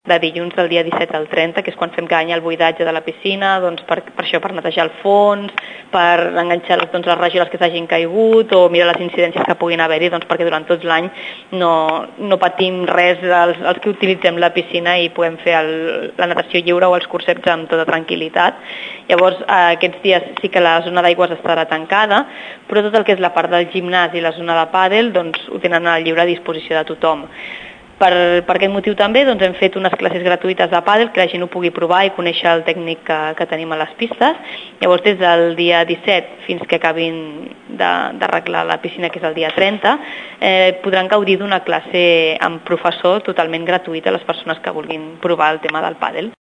de dilluns del dia 17 al 30, que és quan fem cada any el buidatge de la piscina, doncs per això, per netejar el fons, per enganxar les rajoles que s'hagin caigut o mirar les incidències que puguin haver-hi, doncs perquè durant tot l'any no patim res els que utilitzem la piscina i podem fer la natació lliure o els cursets amb tota tranquil·litat. Llavors, aquests dies sí que la zona d'aigües estarà tancada, però tot el que és la part del gimnàs i la zona de pàdel doncs, ho tenen a lliure disposició de tothom. Per aquest motiu també doncs, hem fet unes classes gratuïtes de pàdel que la gent ho pugui provar i conèixer el tècnic que tenim a les pistes. Llavors, des del dia 17 fins que acabin d'arreglar la piscina, que és el dia 30, podran gaudir d'una classe amb professor totalment gratuïta a les persones que vulguin provar el tema del pàdel.